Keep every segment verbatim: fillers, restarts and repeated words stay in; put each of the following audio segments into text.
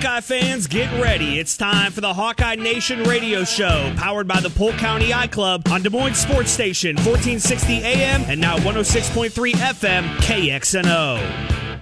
Hawkeye fans, get ready. It's time for the Hawkeye Nation radio show, powered by the Polk County Eye Club on Des Moines Sports Station, fourteen sixty A M and now one oh six point three F M, K X N O.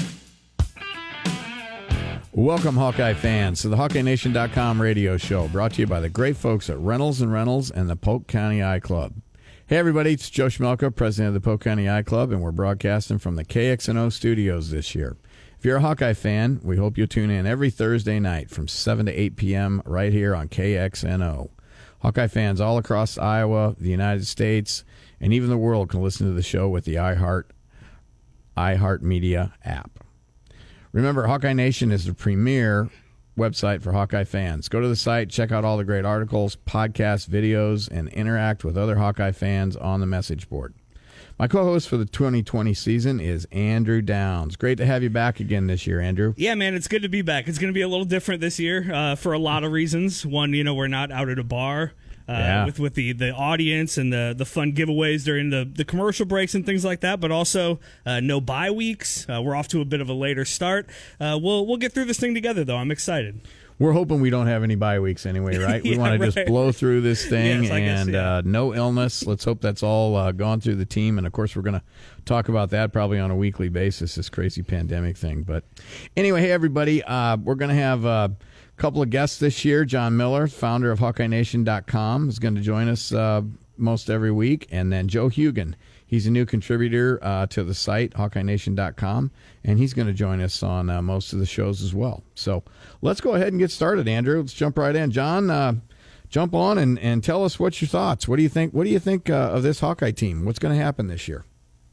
Welcome, Hawkeye fans, to the Hawkeye Nation dot com radio show, brought to you by the great folks at Reynolds and Reynolds and the Polk County Eye Club. Hey, everybody, it's Joe Schmelka, president of the Polk County Eye Club, and we're broadcasting from the K X N O studios this year. If you're a Hawkeye fan, we hope you'll tune in every Thursday night from seven to eight p.m. right here on K X N O. Hawkeye fans all across Iowa, the United States, and even the world can listen to the show with the iHeart, iHeartMedia app. Remember, Hawkeye Nation is the premier website for Hawkeye fans. Go to the site, check out all the great articles, podcasts, videos, and interact with other Hawkeye fans on the message board. My co-host for the twenty twenty season is Andrew Downs. Great to have you back again this year, Andrew. Yeah, man, it's good to be back. It's going to be a little different this year uh, for a lot of reasons. One, you know, we're not out at a bar uh, yeah. with with the, the audience and the, the fun giveaways during the, the commercial breaks and things like that, but also uh, no bye weeks. Uh, we're off to a bit of a later start. Uh, we'll we'll get through this thing together, though. I'm excited. We're hoping we don't have any bye weeks anyway, right? We yeah, want to right. just blow through this thing yes, and guess, yeah. uh, no illness. Let's hope that's all uh, gone through the team. And, of course, we're going to talk about that probably on a weekly basis, this crazy pandemic thing. But anyway, hey, everybody, uh, we're going to have a couple of guests this year. John Miller, founder of Hawkeye Nation dot com, is going to join us uh, most every week. And then Joe Hugan. He's a new contributor uh, to the site, Hawkeye Nation dot com, and he's going to join us on uh, most of the shows as well. So let's go ahead and get started, Andrew. Let's jump right in. John, uh, jump on and, and tell us what's your thoughts. What do you think? What do you think uh, of this Hawkeye team? What's going to happen this year?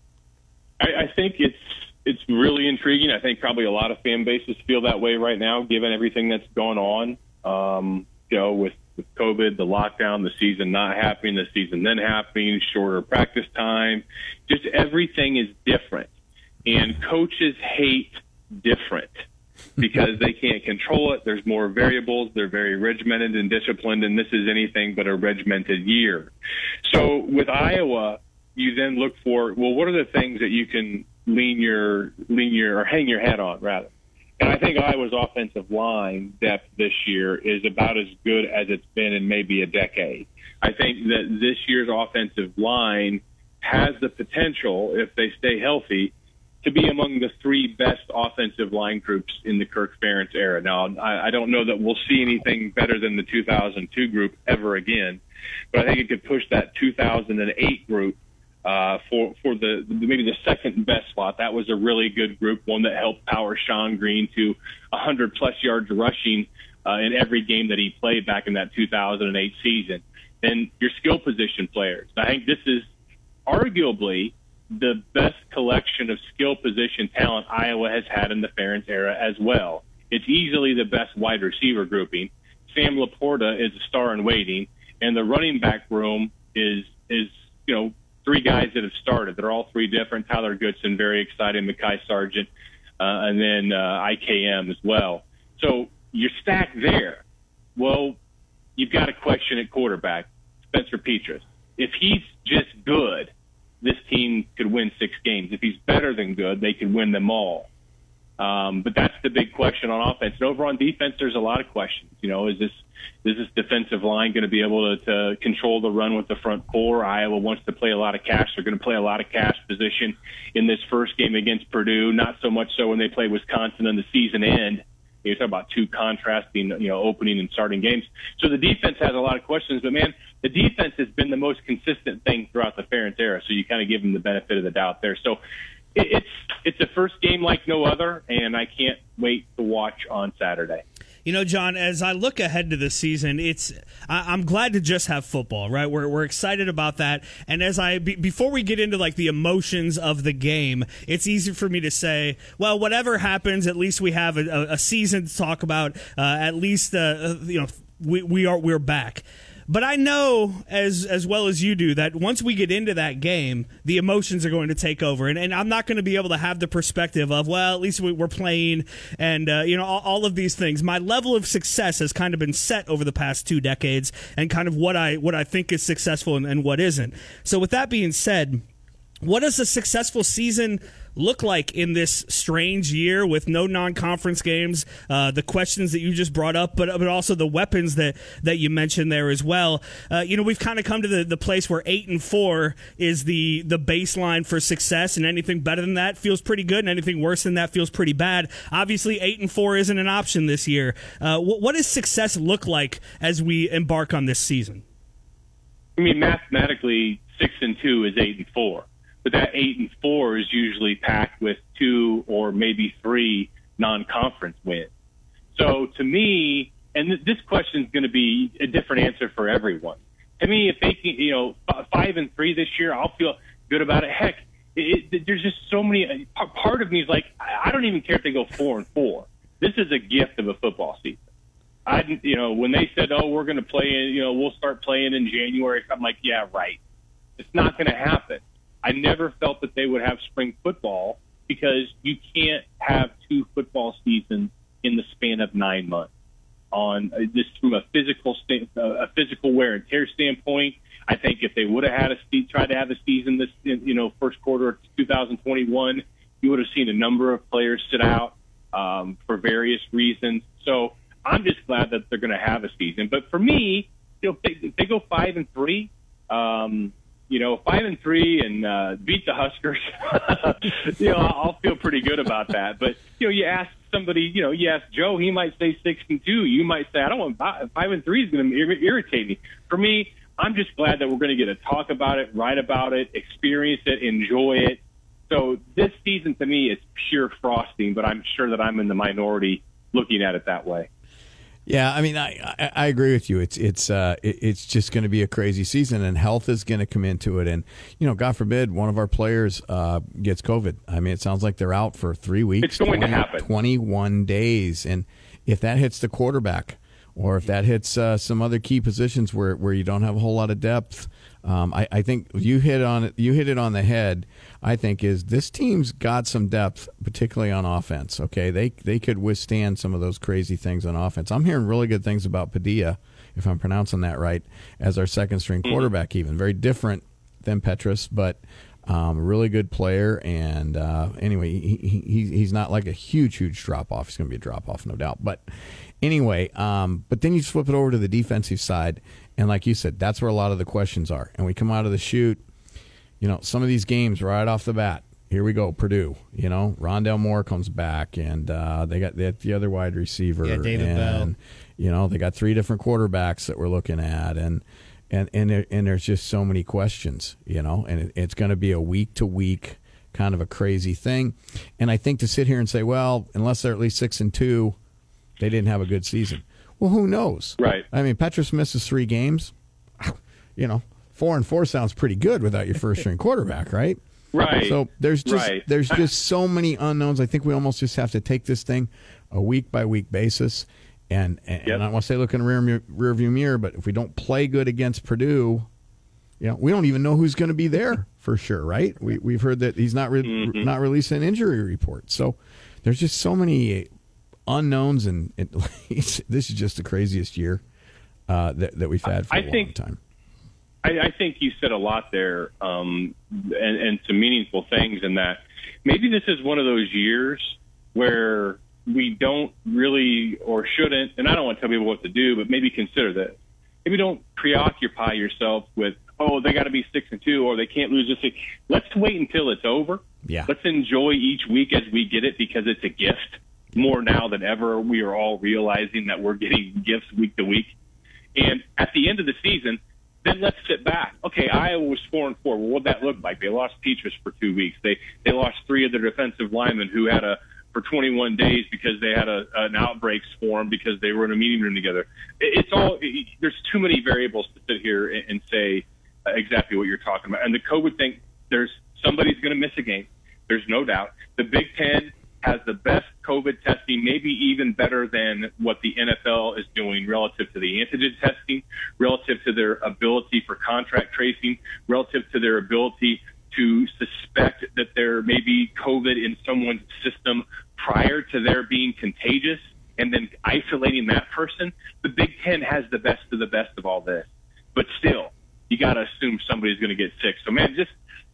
I, I think it's it's really intriguing. I think probably a lot of fan bases feel that way right now, given everything that's going on. Um, you know, with with COVID, the lockdown, the season not happening, the season then happening, shorter practice time, just everything is different. And coaches hate different because they can't control it. There's more variables. They're very regimented and disciplined, and this is anything but a regimented year. So with Iowa, you then look for, well, what are the things that you can lean your, lean your, or hang your hat on, rather? And I think Iowa's offensive line depth this year is about as good as it's been in maybe a decade. I think that this year's offensive line has the potential, if they stay healthy, to be among the three best offensive line groups in the Kirk Ferentz era. Now, I, I don't know that we'll see anything better than the two thousand two group ever again, but I think it could push that two thousand eight group Uh, for for the maybe the second best slot. That was a really good group, one that helped power Sean Green to one hundred plus yards rushing uh, in every game that he played back in that two thousand eight season. And your skill position players. I think this is arguably the best collection of skill position talent Iowa has had in the Ferentz era as well. It's easily the best wide receiver grouping. Sam Laporta is a star in waiting, and the running back room is is you know. three guys that have started. They're all three different. Tyler Goodson, very exciting. Mekhi Sargent, uh, and then uh, I K M as well. So you're stacked there. Well, you've got a question at quarterback, Spencer Petras. If he's just good, this team could win six games. If he's better than good, they could win them all. Um, but that's the big question on offense. And over on defense, there's a lot of questions. You know, is this is this defensive line going to be able to, to control the run with the front four? Iowa wants to play a lot of cash. They're going to play a lot of cash position in this first game against Purdue, not so much so when they play Wisconsin on the season end. You're talking about two contrasting, you know, opening and starting games. So the defense has a lot of questions, but, man, the defense has been the most consistent thing throughout the Ferentz era, so you kind of give them the benefit of the doubt there. So it's it's a first game like no other, and I can't wait to watch on Saturday. You know, John, as I look ahead to the season, it's I, I'm glad to just have football, right? We're we're excited about that. And as I be, before we get into like the emotions of the game, it's easy for me to say, well, whatever happens, at least we have a, a season to talk about. Uh, at least, uh, you know, we we are we're back. But I know as as well as you do that once we get into that game, the emotions are going to take over. And, and I'm not going to be able to have the perspective of, well, at least we, we're playing and, uh, you know, all, all of these things. My level of success has kind of been set over the past two decades and kind of what I what I think is successful and, and what isn't. So with that being said, what does a successful season look like in this strange year with no non-conference games, uh, the questions that you just brought up, but but also the weapons that, that you mentioned there as well. Uh, you know, we've kind of come to the, the place where eight and four is the, the baseline for success, and anything better than that feels pretty good, and anything worse than that feels pretty bad. Obviously, eight and four isn't an option this year. Uh, what, what does success look like as we embark on this season? I mean, mathematically, six and two is eight and four, but that eight and four is usually packed with two or maybe three non-conference wins. So to me, and th- this question is going to be a different answer for everyone. To me, if they can, you know, five and three this year, I'll feel good about it. Heck, it, it, there's just so many. Part of me is like, I don't even care if they go four and four. This is a gift of a football season. I, you know, when they said, "Oh, we're going to play in," you know, we'll start playing in January. I'm like, yeah, right. It's not going to happen. I never felt that they would have spring football because you can't have two football seasons in the span of nine months. On uh, just from a physical sta- uh, a physical wear and tear standpoint, I think if they would have had a se- tried to have a season this, you know, first quarter of two thousand twenty-one, you would have seen a number of players sit out um, for various reasons. So I'm just glad that they're going to have a season. But for me, you know, if they, if they go five and three, um, you know, five and three and uh, beat the Huskers, you know, I'll feel pretty good about that. But you know, you ask somebody, you know, you ask Joe, he might say six and two. You might say, I don't want five, five and three is going to irritate me. For me, I'm just glad that we're going to get to talk about it, write about it, experience it, enjoy it. So this season to me is pure frosting, but I'm sure that I'm in the minority looking at it that way. Yeah, I mean, I, I, I agree with you. It's it's uh, it, it's just going to be a crazy season, and health is going to come into it. And you know, God forbid, one of our players uh, gets COVID. I mean, it sounds like they're out for three weeks. It's going twenty, to happen. twenty-one days, and if that hits the quarterback, or if that hits uh, some other key positions where where you don't have a whole lot of depth, um, I, I think you hit on it. You hit it on the head. I think is this team's got some depth, particularly on offense. Okay, they they could withstand some of those crazy things on offense. I'm hearing really good things about Padilla, if I'm pronouncing that right, as our second string quarterback. Even very different than Petrus, but um, a really good player. And uh, anyway, he, he he's not like a huge huge drop off. He's going to be a drop off, no doubt. But anyway, um, but then you flip it over to the defensive side, and like you said, that's where a lot of the questions are. And we come out of the chute. You know, some of these games right off the bat, here we go, Purdue. You know, Rondale Moore comes back, and uh, they got the, the other wide receiver. Yeah, David and, Bell. You know, they got three different quarterbacks that we're looking at, and and and, there, and there's just so many questions, you know, and it, it's going to be a week-to-week kind of a crazy thing. And I think to sit here and say, well, unless they're at least six and two, they didn't have a good season. Well, who knows? Right. I mean, Petrus misses three games, you know. Four and four sounds pretty good without your first string quarterback, right? Right. So there's just right. there's just so many unknowns. I think we almost just have to take this thing a week by week basis. And and, yep. and I don't want to say look in the rear, rear view mirror, but if we don't play good against Purdue, you know, we don't even know who's going to be there for sure, right? We we've heard that he's not re- mm-hmm. not releasing an injury report. So there's just so many unknowns, and it, this is just the craziest year uh, that that we've had for I a long think- time. I, I think you said a lot there, um, and, and some meaningful things in that. Maybe this is one of those years where we don't really or shouldn't, and I don't want to tell people what to do, but maybe consider this. Maybe don't preoccupy yourself with, oh, they got to be six and two, or they can't lose this week. Let's wait until it's over. Yeah. Let's enjoy each week as we get it, because it's a gift. More now than ever, we are all realizing that we're getting gifts week to week. And at the end of the season, then let's sit back. Okay, Iowa was four and four. Well, what'd that look like? They lost Petrus for two weeks. They they lost three of their defensive linemen who had a for twenty-one days because they had a, an outbreak swarm because they were in a meeting room together. It's all it, there's too many variables to sit here and, and say uh, exactly what you're talking about. And the COVID thing, there's somebody's going to miss a game. There's no doubt. The Big Ten has the best COVID testing, maybe even better than what the N F L is doing relative to the antigen testing, relative to their ability for contract tracing, relative to their ability to suspect that there may be COVID in someone's system prior to their being contagious and then isolating that person. The Big Ten has the best of the best of all this. But still, you got to assume somebody's going to get sick. So, man, just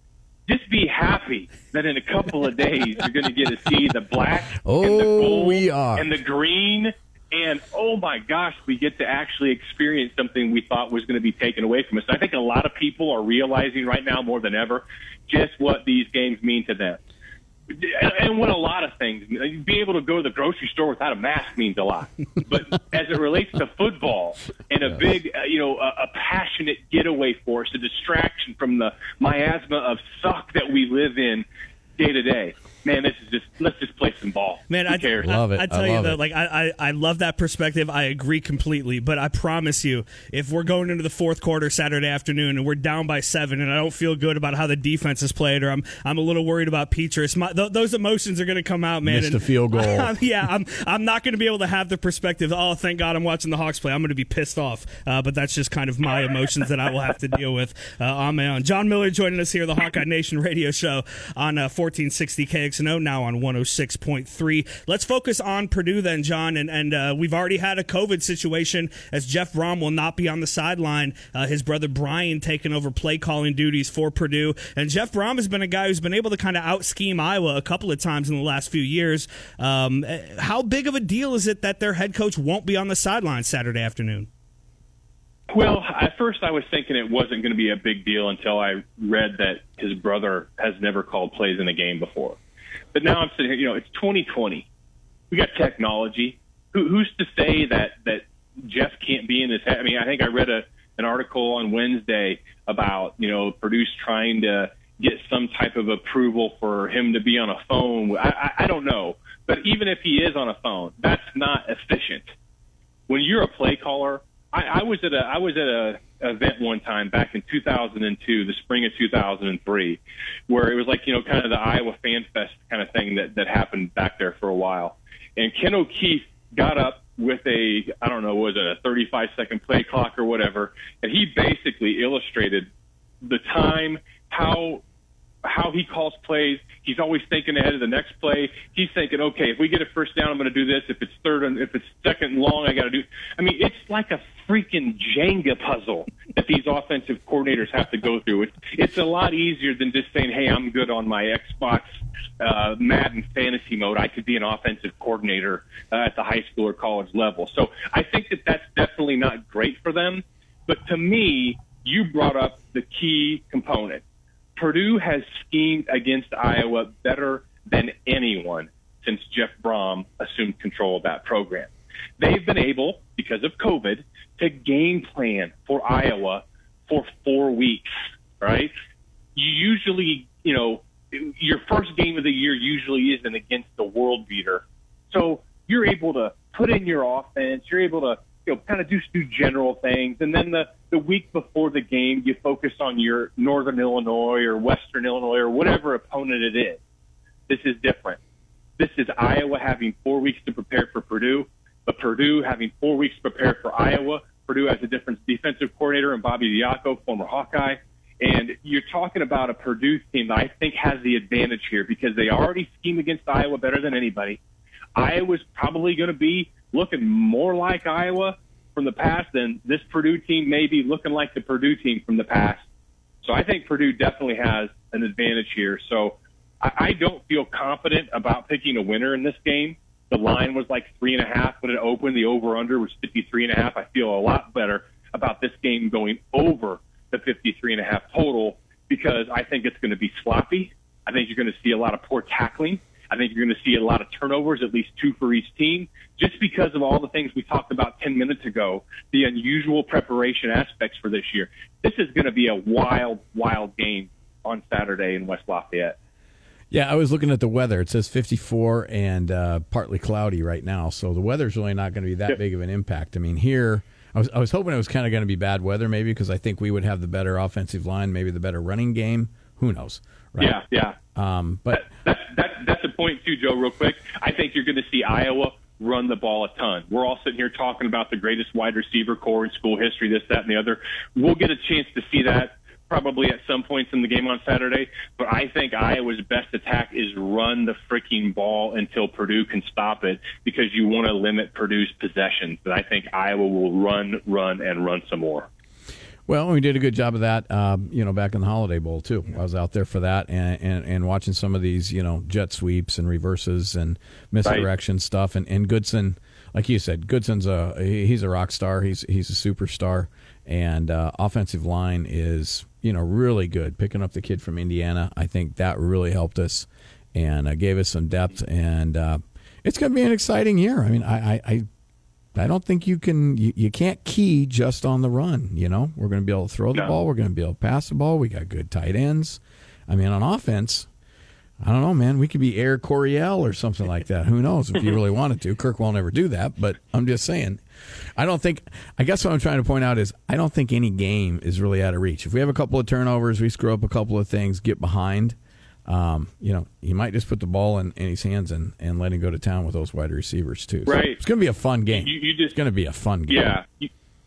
just be happy that in a couple of days you're going to get to see the black oh, and the gold we are. and the green. And, oh, my gosh, we get to actually experience something we thought was going to be taken away from us. I think a lot of people are realizing right now more than ever just what these games mean to them. And what a lot of things, being able to go to the grocery store without a mask means a lot. But as it relates to football and a big, uh, you know, a, a passionate getaway for us, a distraction from the miasma of suck that we live in day to day. Man, this is just, let's just play some ball. Man, Who I cares? Love it. I tell I you love that, it. like, I, I, I love that perspective. I agree completely. But I promise you, if we're going into the fourth quarter Saturday afternoon and we're down by seven, and I don't feel good about how the defense has played, or I'm, I'm a little worried about Petrus, my, th- those emotions are going to come out, man. Missed and a field goal. I, yeah, I'm, I'm not going to be able to have the perspective. Oh, thank God I'm watching the Hawks play. I'm going to be pissed off. Uh, but that's just kind of my emotions that I will have to deal with uh, on my own. John Miller joining us here, the Hawkeye Nation radio show on uh, fourteen sixty K X N O, now on one oh six point three. Let's focus on Purdue then, John, and, and uh, we've already had a COVID situation as Jeff Brom will not be on the sideline. Uh, his brother Brian taking over play calling duties for Purdue, and Jeff Brom has been a guy who's been able to kind of out scheme Iowa a couple of times in the last few years. Um, how big of a deal is it that their head coach won't be on the sideline Saturday afternoon? Well, at first I was thinking it wasn't going to be a big deal until I read that his brother has never called plays in a game before. But now I'm sitting here, you know, it's twenty twenty. We got technology. Who, who's to say that, that Jeff can't be in his head? I mean, I think I read a, an article on Wednesday about, you know, Purdue's trying to get some type of approval for him to be on a phone. I, I, I don't know. But even if he is on a phone, that's not efficient. When you're a play caller, I, I was at a I was at a event one time back in two thousand two, the spring of two thousand three, where it was like, you know, kind of the Iowa Fan Fest kind of thing that, that happened back there for a while. And Ken O'Keefe got up with a, I don't know, was it a thirty-five second play clock or whatever, and he basically illustrated the time, how how he calls plays. He's always thinking ahead of the next play. He's thinking, okay, if we get a first down, I'm going to do this. If it's third and if it's second and long, I got to do. I mean, it's like a freaking Jenga puzzle that these offensive coordinators have to go through. It's it's a lot easier than just saying, hey, I'm good on my Xbox uh, Madden fantasy mode. I could be an offensive coordinator uh, at the high school or college level. So I think that that's definitely not great for them. But to me, you brought up the key component. Purdue has schemed against Iowa better than anyone since Jeff Brom assumed control of that program. They've been able, because of COVID, to game plan for Iowa for four weeks, right? You usually, you know, your first game of the year usually isn't against the world beater. So you're able to put in your offense. You're able to, you know, kind of do, do general things. And then the, the week before the game, you focus on your Northern Illinois or Western Illinois or whatever opponent it is. This is different. This is Iowa having four weeks to prepare for Purdue, but Purdue having four weeks to prepare for Iowa. Purdue has a different defensive coordinator in Bobby Diaco, former Hawkeye. And you're talking about a Purdue team that I think has the advantage here because they already scheme against Iowa better than anybody. Iowa's probably going to be looking more like Iowa from the past than this Purdue team may be looking like the Purdue team from the past. So I think Purdue definitely has an advantage here. So I, I don't feel confident about picking a winner in this game. The line was like three and a half when it opened. The over-under was fifty-three and a half. I feel a lot better about this game going over the fifty-three and a half total because I think it's going to be sloppy. I think you're going to see a lot of poor tackling. I think you're going to see a lot of turnovers, at least two for each team, just because of all the things we talked about ten minutes ago, the unusual preparation aspects for this year. This is going to be a wild, wild game on Saturday in West Lafayette. Yeah, I was looking at the weather. It says fifty-four and uh, partly cloudy right now, so the weather's really not going to be that Yep. big of an impact. I mean, here, I was, I was hoping it was kind of going to be bad weather maybe because I think we would have the better offensive line, maybe the better running game. Who knows? Right? Yeah, yeah. Um, but That's, that's, that's a point, too, Joe, real quick. I think you're going to see Iowa run the ball a ton. We're all sitting here talking about the greatest wide receiver core in school history, this, that, and the other. We'll get a chance to see that probably at some points in the game on Saturday. But I think Iowa's best attack is run the freaking ball until Purdue can stop it because you want to limit Purdue's possessions. But I think Iowa will run, run, and run some more. Well, we did a good job of that, um, you know, back in the Holiday Bowl, too. I was out there for that and, and, and watching some of these, you know, jet sweeps and reverses and misdirection right. stuff. And, and Goodson, like you said, Goodson's a he's a rock star. He's he's a superstar. And uh, offensive line is, you know, really good. Picking up the kid from Indiana, I think that really helped us and uh, gave us some depth. And uh, it's going to be an exciting year. I mean, I, I, I I don't think you can you, you can't key just on the run, you know. We're going to be able to throw the no. ball, we're going to be able to pass the ball. We got good tight ends. I mean, on offense, I don't know, man, we could be Air Coryell or something like that. Who knows if you really wanted to. Kirk won't ever do that, but I'm just saying. I don't think I guess what I'm trying to point out is I don't think any game is really out of reach. If we have a couple of turnovers, we screw up a couple of things, get behind, Um, you know, he might just put the ball in, in his hands and, and let him go to town with those wide receivers, too. So right. It's going to be a fun game. You, you just, it's going to be a fun game. Yeah. You,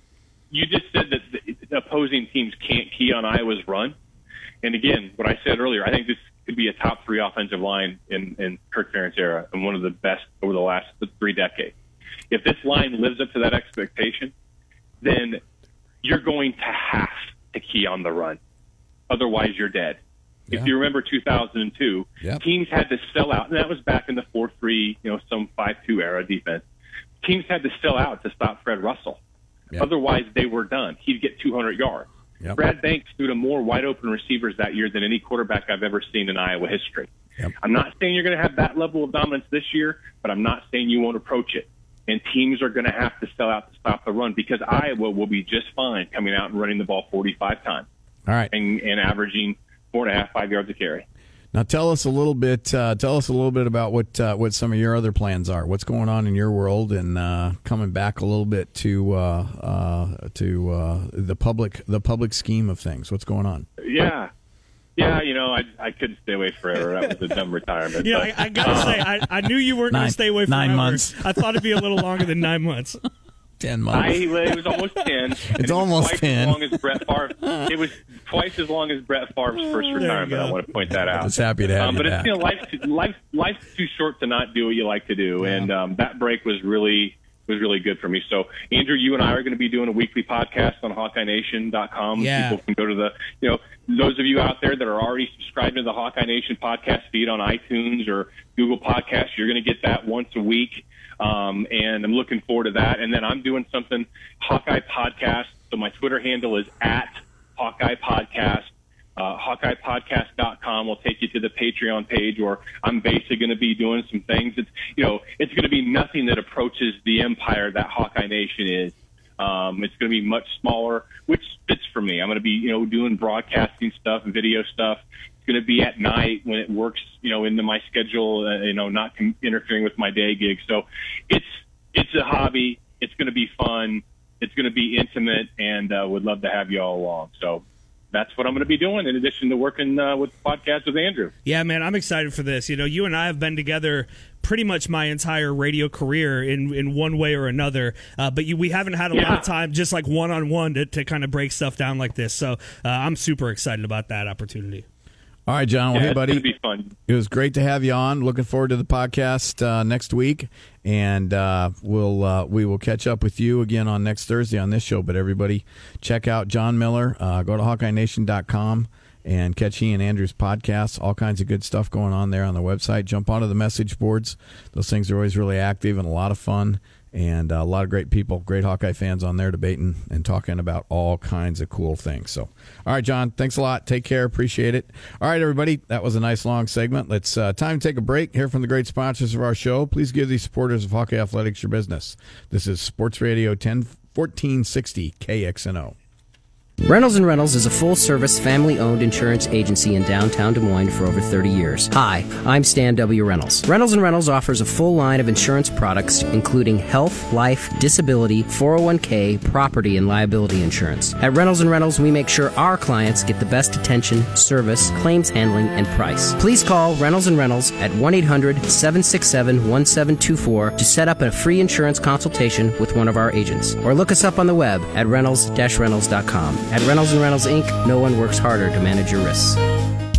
you just said that the opposing teams can't key on Iowa's run. And, again, what I said earlier, I think this could be a top three offensive line in, in Kirk Ferentz era and one of the best over the last three decades. If this line lives up to that expectation, then you're going to have to key on the run. Otherwise, you're dead. Yeah. If you remember two thousand two, yep. teams had to sell out, and that was back in the four three, you know, some five two era defense. Teams had to sell out to stop Fred Russell. Yep. Otherwise, they were done. He'd get two hundred yards. Yep. Brad Banks threw to more wide-open receivers that year than any quarterback I've ever seen in Iowa history. Yep. I'm not saying you're going to have that level of dominance this year, but I'm not saying you won't approach it. And teams are going to have to sell out to stop the run because Iowa will be just fine coming out and running the ball forty-five times. All right. And, and averaging four and a half, five yards a carry. Now, tell us a little bit. Uh, tell us a little bit about what uh, what some of your other plans are. What's going on in your world, and uh, coming back a little bit to uh, uh, to uh, the public the public scheme of things. What's going on? Yeah, yeah. You know, I I couldn't stay away forever. That was a dumb retirement. Yeah, but, I, I gotta uh, say, I, I knew you weren't going to stay away forever. Nine months. I thought it'd be a little longer than nine months. Ten months. I, it was almost ten. It's almost twice ten. As long as Brett Favre. It was twice as long as Brett Favre's first retirement. I want to point that out. Just happy to have um, you But back. it's, you know, life's, too, life, life's too short to not do what you like to do, yeah. and um, that break was really was really good for me. So, Andrew, you and I are going to be doing a weekly podcast on Hawkeye Nation dot com. Yeah. People can go to the, you know, those of you out there that are already subscribed to the Hawkeye Nation podcast feed on iTunes or Google Podcasts, you're going to get that once a week. Um, and I'm looking forward to that. And then I'm doing something, Hawkeye Podcast. So my Twitter handle is at Hawkeye Podcast. Uh, Hawkeye Podcast dot com will take you to the Patreon page, where I'm basically going to be doing some things. It's, you know, it's going to be nothing that approaches the empire that Hawkeye Nation is. Um, it's going to be much smaller, which fits for me. I'm going to be, you know, doing broadcasting stuff and video stuff. It's going to be at night when it works, you know, into my schedule, uh, you know, not com- interfering with my day gig. So it's, it's a hobby. It's going to be fun. It's going to be intimate, and uh, would love to have you all along. So that's what I'm going to be doing in addition to working uh, with the podcast with Andrew. Yeah, man, I'm excited for this. You know, you and I have been together pretty much my entire radio career in, in one way or another, uh, but you, we haven't had a yeah. lot of time just like one-on-one to, to kind of break stuff down like this. So uh, I'm super excited about that opportunity. All right, John. Well, yeah, hey, buddy. It's going to be fun. It was great to have you on. Looking forward to the podcast uh, next week, and uh, we'll uh, we will catch up with you again on next Thursday on this show. But everybody, check out John Miller. Uh, go to Hawkeye Nation dot com and catch he and Andrew's podcasts. All kinds of good stuff going on there on the website. Jump onto the message boards. Those things are always really active and a lot of fun. And uh, a lot of great people, great Hawkeye fans on there debating and talking about all kinds of cool things. So, all right, John, thanks a lot. Take care. Appreciate it. All right, everybody, that was a nice long segment. Let's uh, time to take a break. Hear from the great sponsors of our show. Please give these supporters of Hawkeye Athletics your business. This is Sports Radio ten fourteen sixty K X N O. Reynolds and Reynolds is a full-service, family-owned insurance agency in downtown Des Moines for over thirty years. Hi, I'm Stan W. Reynolds. Reynolds and Reynolds offers a full line of insurance products, including health, life, disability, four oh one k, property, and liability insurance. At Reynolds and Reynolds, we make sure our clients get the best attention, service, claims handling, and price. Please call Reynolds and Reynolds at one eight hundred seven six seven one seven two four to set up a free insurance consultation with one of our agents. Or look us up on the web at reynolds dash reynolds dot com. At Reynolds and Reynolds, Incorporated, no one works harder to manage your risks.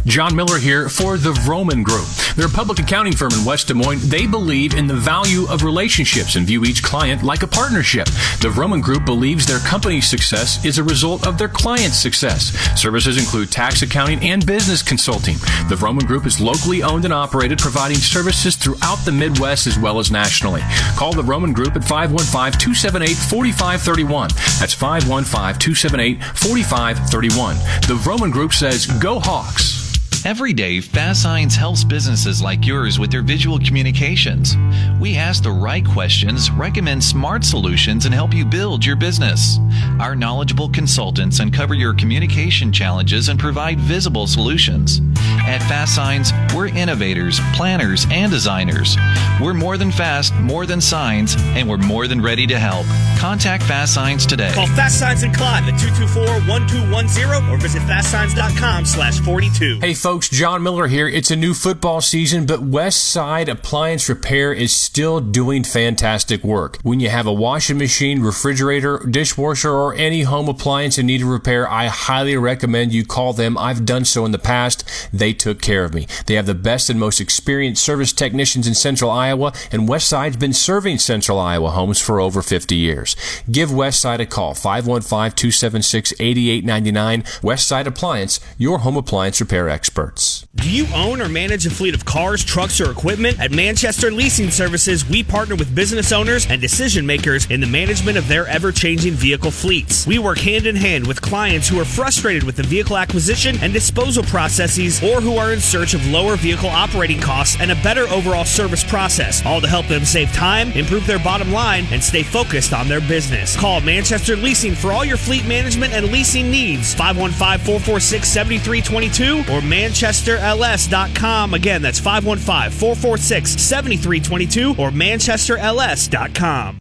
John Miller here for the Vroman Group. They're a public accounting firm in West Des Moines. They believe in the value of relationships and view each client like a partnership. The Vroman Group believes their company's success is a result of their client's success. Services include tax accounting and business consulting. The Vroman Group is locally owned and operated, providing services throughout the Midwest as well as nationally. Call the Vroman Group at five one five, two seven eight, four five three one. That's five one five, two seven eight, four five three one. The Vroman Group says, go Hawks. Every day, Fast Signs helps businesses like yours with their visual communications. We ask the right questions, recommend smart solutions, and help you build your business. Our knowledgeable consultants uncover your communication challenges and provide visible solutions. At Fast Signs, we're innovators, planners, and designers. We're more than fast, more than signs, and we're more than ready to help. Contact Fast Signs today. Call Fast Signs in Clive at two two four, one two one zero or visit fast signs dot com slash forty-two. Hey folks, John Miller here. It's a new football season, but Westside Appliance Repair is still doing fantastic work. When you have a washing machine, refrigerator, dishwasher, or any home appliance in need of repair, I highly recommend you call them. I've done so in the past. They took care of me. They have the best and most experienced service technicians in Central Iowa, and Westside's been serving Central Iowa homes for over fifty years. Give Westside a call, five one five, two seven six, eight eight nine nine. Westside Appliance, your home appliance repair experts. Do you own or manage a fleet of cars, trucks, or equipment? At Manchester Leasing Services, we partner with business owners and decision makers in the management of their ever-changing vehicle fleets. We work hand-in-hand with clients who are frustrated with the vehicle acquisition and disposal processes, or who are in search of lower vehicle operating costs and a better overall service process, all to help them save time, improve their bottom line, and stay focused on their business. Call Manchester Leasing for all your fleet management and leasing needs. five one five, four four six, seven three two two or manchester l s dot com. Again, that's five one five, four four six, seven three two two or manchester l s dot com.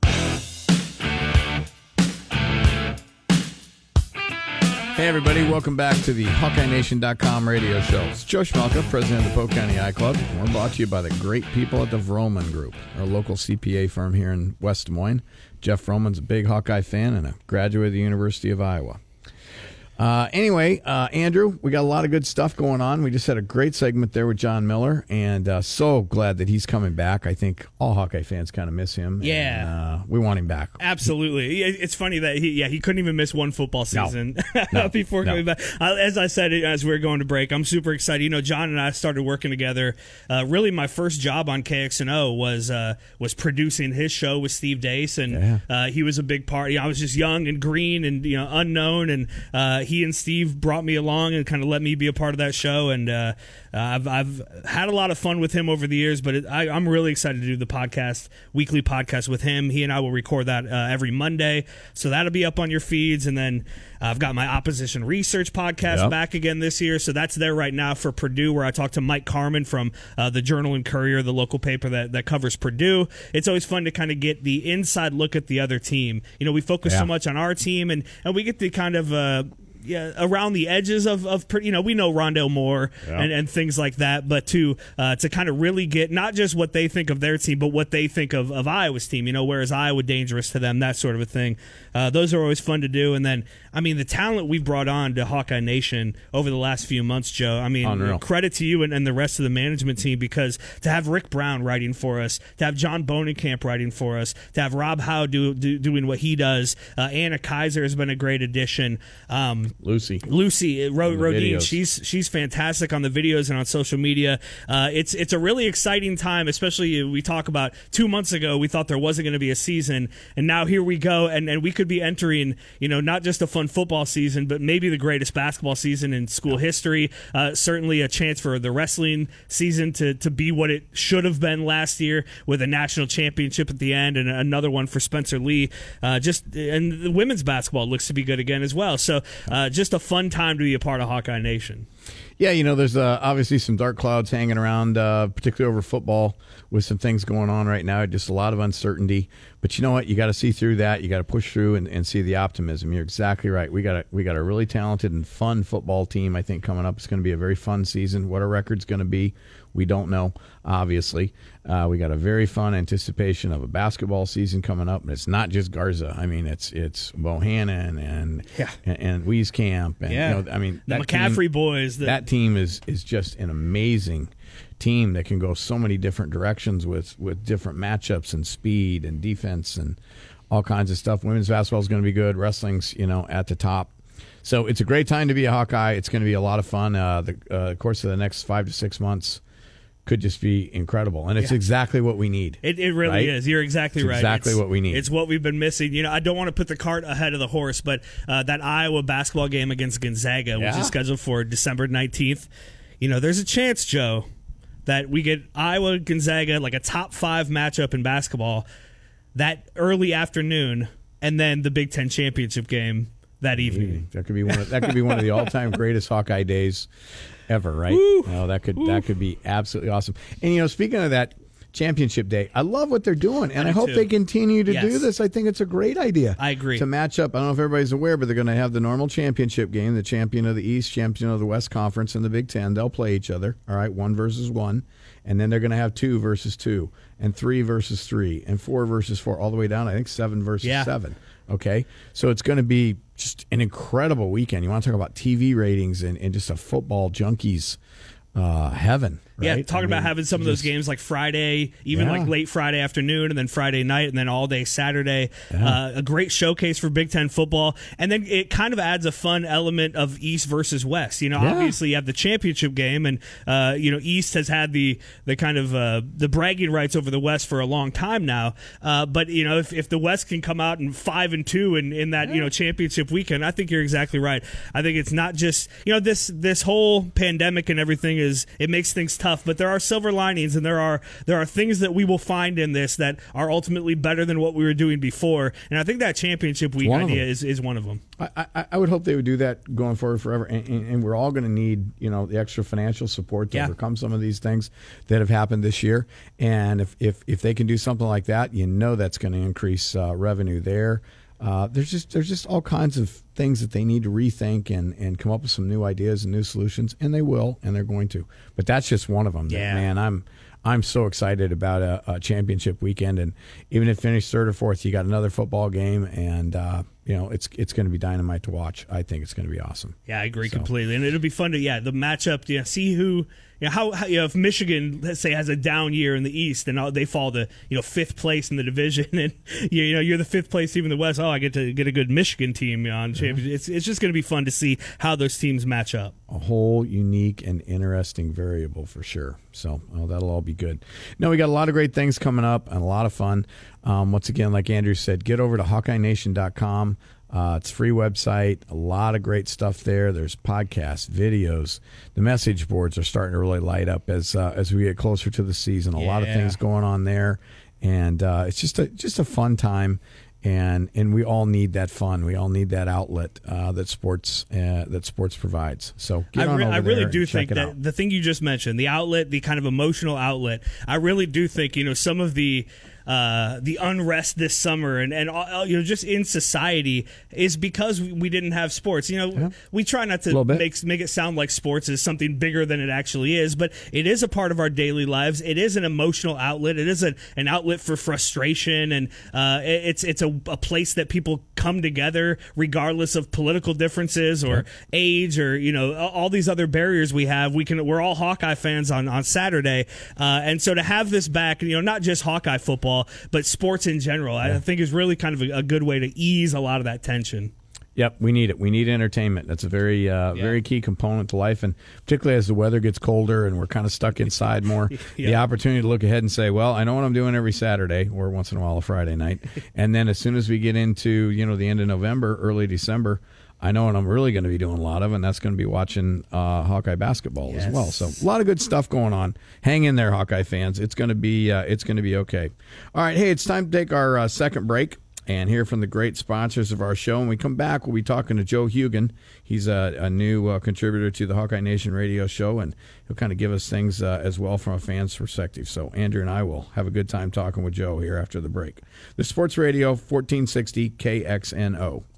Hey everybody, welcome back to the Hawkeye Nation dot com radio show. It's Joe Schmelka, president of the Polk County Eye Club. We're brought to you by the great people at the Vroman Group, our local C P A firm here in West Des Moines. Jeff Vroman's a big Hawkeye fan and a graduate of the University of Iowa. Uh, anyway, uh, Andrew, we got a lot of good stuff going on. We just had a great segment there with John Miller, and uh, so glad that he's coming back. I think all Hawkeye fans kind of miss him. Yeah. And, uh, we want him back. Absolutely. It's funny that he, yeah, he couldn't even miss one football season no. No. before no. coming back. Uh, as I said, as we were going to break, I'm super excited. You know, John and I started working together. Uh, really, my first job on K X N O was uh, was producing his show with Steve Dace, and yeah. uh, he was a big part. You know, I was just young and green and you know unknown, and uh, he and Steve brought me along and kind of let me be a part of that show, and uh, I've I've had a lot of fun with him over the years. But it, I, I'm really excited to do the podcast, weekly podcast with him. He and I will record that uh, every Monday, so that'll be up on your feeds. And then uh, I've got my opposition research podcast yep. back again this year, so that's there right now for Purdue, where I talk to Mike Carmen from uh, the Journal and Courier, the local paper that, that covers Purdue. It's always fun to kind of get the inside look at the other team. You know, we focus yeah. so much on our team, and, and we get the kind of uh, yeah, around the edges of, of you know, we know Rondale Moore yeah. and, and things like that, but to uh, to kind of really get not just what they think of their team, but what they think of, of Iowa's team, you know, where is Iowa dangerous to them, that sort of a thing. Uh, those are always fun to do. And then, I mean, the talent we've brought on to Hawkeye Nation over the last few months, Joe, I mean, Unreal. Credit to you and, and the rest of the management team, because to have Rick Brown writing for us, to have John Bonenkamp writing for us, to have Rob Howe do, do, doing what he does, uh, Anna Kaiser has been a great addition. Um, Lucy. Lucy Ro- Rodine, videos. she's she's fantastic on the videos and on social media. Uh, it's it's a really exciting time, especially we talk about two months ago we thought there wasn't going to be a season, and now here we go, and, and we could be entering, you know, not just a fun football season, but maybe the greatest basketball season in school history. Uh, certainly a chance for the wrestling season to, to be what it should have been last year, with a national championship at the end and another one for Spencer Lee. Uh, just and the women's basketball looks to be good again as well. So uh, just a fun time to be a part of Hawkeye Nation. Yeah, you know, there's uh, obviously some dark clouds hanging around, uh, particularly over football, with some things going on right now. Just a lot of uncertainty. But you know what? You got to see through that. You got to push through and, and see the optimism. You're exactly right. We got a we got a really talented and fun football team, I think, coming up. It's going to be a very fun season. What our record's going to be, we don't know, obviously. Uh, we got a very fun anticipation of a basketball season coming up. And it's not just Garza. I mean, it's it's Bohannon and yeah. and, and Wieskamp. And, yeah. you know, I mean, the that McCaffrey team, boys. The, that that team is is just an amazing team that can go so many different directions with, with different matchups and speed and defense and all kinds of stuff. Women's basketball is going to be good. Wrestling's, you know, at the top. So it's a great time to be a Hawkeye. It's going to be a lot of fun. Uh, the uh, course of the next five to six months could just be incredible, and it's yeah. exactly what we need. It, it really right? is. You're exactly it's right. Exactly it's, what we need. It's what we've been missing. You know, I don't want to put the cart ahead of the horse, but uh, that Iowa basketball game against Gonzaga, yeah. which is scheduled for December nineteenth, you know, there's a chance, Joe, that we get Iowa Gonzaga, like a top five matchup in basketball, that early afternoon, and then the Big Ten championship game that evening. That could be one. Of, that could be one of the all-time greatest Hawkeye days ever, right? Woo. No, that could Woo. that could be absolutely awesome. And you know, speaking of that championship day, I love what they're doing, and I, I hope too. they continue to yes. do this. I think it's a great idea. I agree. To match up, I don't know if everybody's aware, but they're going to have the normal championship game, the champion of the East, champion of the West Conference, and the Big Ten. They'll play each other, all right, one versus one, and then they're going to have two versus two, and three versus three, and four versus four, all the way down, I think, seven versus yeah. seven. Okay, so it's going to be just an incredible weekend. You want to talk about T V ratings and, and just a football junkies uh, heaven. Right? Yeah, talking I mean, about having some of those just, yeah. games like Friday, even like late Friday afternoon, and then Friday night, and then all day Saturday. Yeah. Uh, a great showcase for Big Ten football, and then it kind of adds a fun element of East versus West. You know, yeah. obviously you have the championship game, and uh, you know East has had the the kind of uh, the bragging rights over the West for a long time now. Uh, but you know, if, if the West can come out and five and two in, in that yeah. you know championship weekend, I think you're exactly right. I think it's not just you know this this whole pandemic and everything is it makes things tough, but there are silver linings, and there are there are things that we will find in this that are ultimately better than what we were doing before. And I think that championship week idea is, is one of them. I, I, I would hope they would do that going forward forever. And, and, and we're all going to need you know the extra financial support to yeah. overcome some of these things that have happened this year. And if if, if they can do something like that, you know that's going to increase uh, revenue there. Uh, there's just there's just all kinds of things that they need to rethink and, and come up with some new ideas and new solutions, and they will, and they're going to. But that's just one of them. Yeah. That, man, I'm I'm so excited about a, a championship weekend, and even if finished third or fourth, you got another football game, and uh, you know it's it's going to be dynamite to watch. I think it's going to be awesome. Yeah, I agree so. completely, and it'll be fun to yeah the matchup. Yeah, see who. You know, how, how you know, if Michigan, let's say, has a down year in the East and they fall to you know fifth place in the division, and you, you know you're the fifth place team in the West. Oh, I get to get a good Michigan team on championship. It's it's just going to be fun to see how those teams match up. A whole unique and interesting variable for sure. So oh, that'll all be good. No, we got a lot of great things coming up and a lot of fun. Um, once again, like Andrew said, get over to Hawkeye Nation dot com. Uh, it's a free website, a lot of great stuff there. There's podcasts, videos. The message boards are starting to really light up as uh, as we get closer to the season. A yeah. lot of things going on there, and uh, it's just a just a fun time. And and we all need that fun. We all need that outlet uh, that sports uh, that sports provides. So get I, on re- over I really there do and think check it that out. the thing you just mentioned, the outlet, the kind of emotional outlet. I really do think you know some of the. Uh, the unrest this summer and, and uh, you know just in society is because we, we didn't have sports. You know, yeah. we try not to make make it sound like sports is something bigger than it actually is, but it is a part of our daily lives. It is an emotional outlet. It is an, an outlet for frustration, and uh, it, it's it's a, a place that people come together regardless of political differences or yeah. age or you know all these other barriers we have. We can we're all Hawkeye fans on on Saturday, uh, and so to have this back, you know, not just Hawkeye football, but sports in general, yeah. I think is really kind of a, a good way to ease a lot of that tension. Yep, we need it. We need entertainment. That's a very, uh, yeah. very key component to life, and particularly as the weather gets colder and we're kind of stuck inside more, yeah. the opportunity to look ahead and say, well, I know what I'm doing every Saturday or once in a while a Friday night, and then as soon as we get into you know the end of November, early December, I know what I'm really going to be doing a lot of, and that's going to be watching uh, Hawkeye basketball yes. as well. So a lot of good stuff going on. Hang in there, Hawkeye fans. It's going to be uh, it's going to be okay. All right, hey, it's time to take our uh, second break and hear from the great sponsors of our show. When we come back, we'll be talking to Joe Hugan. He's a, a new uh, contributor to the Hawkeye Nation radio show, and he'll kind of give us things uh, as well from a fan's perspective. So Andrew and I will have a good time talking with Joe here after the break. The Sports Radio, fourteen sixty K X N O.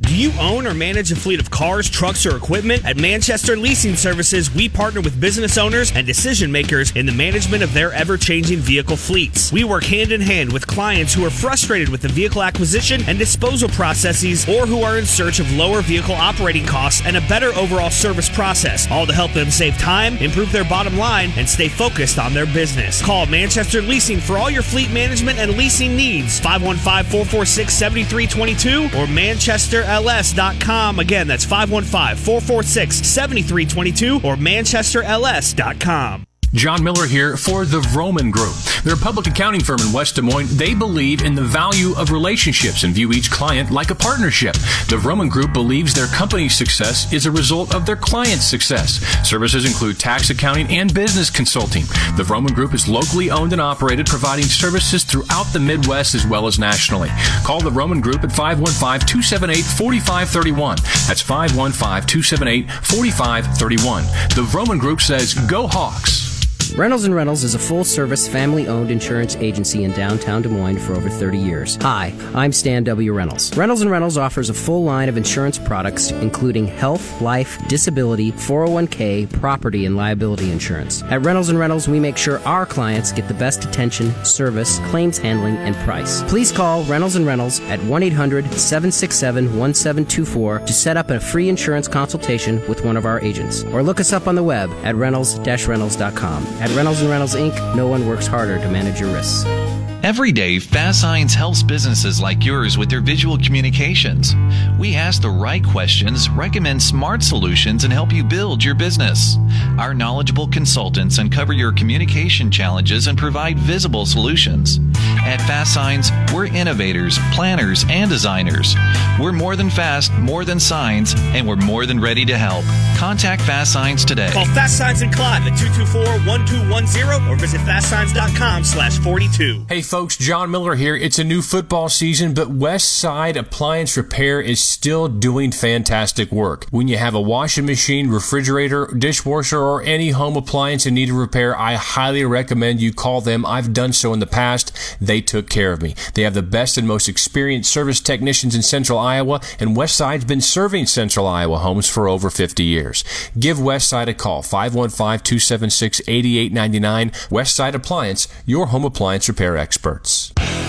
Do you own or manage a fleet of cars, trucks, or equipment? At Manchester Leasing Services, we partner with business owners and decision makers in the management of their ever-changing vehicle fleets. We work hand in hand with clients who are frustrated with the vehicle acquisition and disposal processes, or who are in search of lower vehicle operating costs and a better overall service process, all to help them save time, improve their bottom line, and stay focused on their business. Call Manchester Leasing for all your fleet management and leasing needs. five one five, four four six, seven three two two or Manchester L S dot com. Again, that's five one five, four four six, seven three two two or Manchester L S dot com. John Miller here for the Vroman Group. They're a public accounting firm in West Des Moines. They believe in the value of relationships and view each client like a partnership. The Vroman Group believes their company's success is a result of their client's success. Services include tax accounting and business consulting. The Vroman Group is locally owned and operated, providing services throughout the Midwest as well as nationally. Call the Vroman Group at five one five, two seven eight, four five three one. That's five one five, two seven eight, four five three one. The Vroman Group says, go Hawks. Reynolds and Reynolds is a full-service, family-owned insurance agency in downtown Des Moines for over thirty years. Hi, I'm Stan W. Reynolds. Reynolds and Reynolds offers a full line of insurance products, including health, life, disability, four oh one k, property, and liability insurance. At Reynolds and Reynolds, we make sure our clients get the best attention, service, claims handling, and price. Please call Reynolds and Reynolds at one eight hundred, seven six seven, one seven two four to set up a free insurance consultation with one of our agents. Or look us up on the web at reynolds dash reynolds dot com. At Reynolds and Reynolds, Incorporated, no one works harder to manage your risks. Every day, Fast Signs helps businesses like yours with their visual communications. We ask the right questions, recommend smart solutions, and help you build your business. Our knowledgeable consultants uncover your communication challenges and provide visible solutions. At Fast Signs, we're innovators, planners, and designers. We're more than fast, more than signs, and we're more than ready to help. Contact Fast Signs today. Call Fast Signs in Clive at two two four, one two one zero or visit fast signs dot com slash forty-two. Hey folks, John Miller here. It's a new football season, but West Side Appliance Repair is still doing fantastic work. When you have a washing machine, refrigerator, dishwasher, or any home appliance in need of repair, I highly recommend you call them. I've done so in the past. They took care of me. They have the best and most experienced service technicians in Central Iowa, and West Side's been serving Central Iowa homes for over fifty years. Give West Side a call, five one five, two seven six, eight eight nine nine. West Side Appliance, your home appliance repair experts.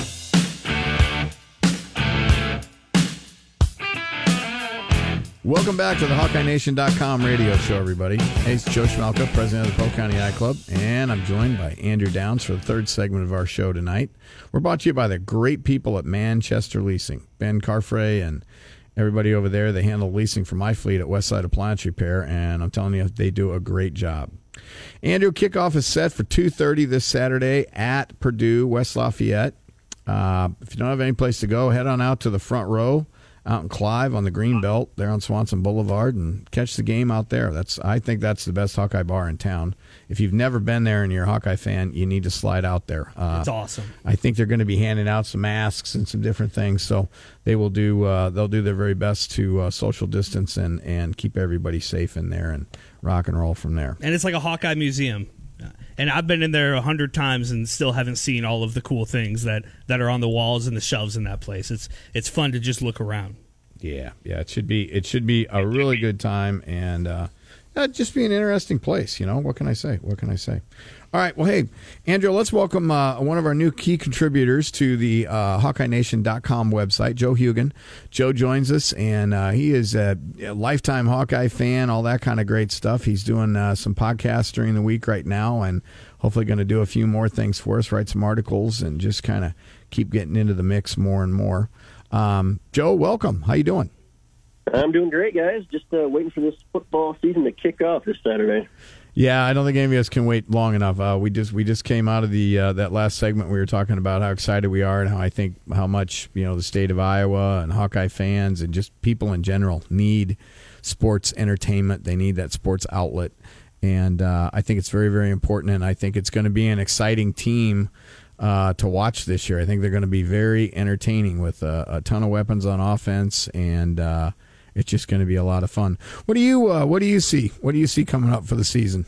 Welcome back to the Hawkeye Nation dot com radio show, everybody. Hey, it's Joe Schmalka, president of the Polk County Eye Club, and I'm joined by Andrew Downs for the third segment of our show tonight. We're brought to you by the great people at Manchester Leasing. Ben Carfrey and everybody over there, they handle leasing for my fleet at Westside Appliance Repair, and I'm telling you, they do a great job. Andrew, kickoff is set for two thirty this Saturday at Purdue, West Lafayette. Uh, if you don't have any place to go, head on out to the front row out in Clive on the Green Belt there on Swanson Boulevard and catch the game out there. That's I think that's the best Hawkeye bar in town. If you've never been there and you're a Hawkeye fan, you need to slide out there. Uh, It's awesome. I think they're going to be handing out some masks and some different things, so they will do uh, they'll do their very best to uh, social distance and, and keep everybody safe in there and rock and roll from there. And it's like a Hawkeye museum. And I've been in there a hundred times and still haven't seen all of the cool things that, that are on the walls and the shelves in that place. It's it's fun to just look around. Yeah, yeah, it should be it should be a really good time and uh, uh, just be an interesting place. You know, what can I say? What can I say? All right, well, hey, Andrew, let's welcome uh, one of our new key contributors to the uh, Hawkeye Nation dot com website, Joe Hugan. Joe joins us, and uh, he is a, a lifetime Hawkeye fan, all that kind of great stuff. He's doing uh, some podcasts during the week right now, and hopefully going to do a few more things for us, write some articles, and just kind of keep getting into the mix more and more. Um, Joe, welcome. How you doing? I'm doing great, guys. Just uh, waiting for this football season to kick off this Saturday. Yeah, I don't think any of us can wait long enough. Uh, we just we just came out of the uh, that last segment. We were talking about how excited we are and how I think how much you know the state of Iowa and Hawkeye fans and just people in general need sports entertainment. They need that sports outlet, and uh, I think it's very very important. And I think it's going to be an exciting team uh, to watch this year. I think they're going to be very entertaining with a, a ton of weapons on offense and. Uh, It's just going to be a lot of fun. What do you uh, What do you see? What do you see coming up for the season?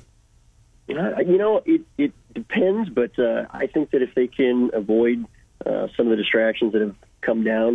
Uh, you know, it, it depends, but uh, I think that if they can avoid uh, some of the distractions that have come down,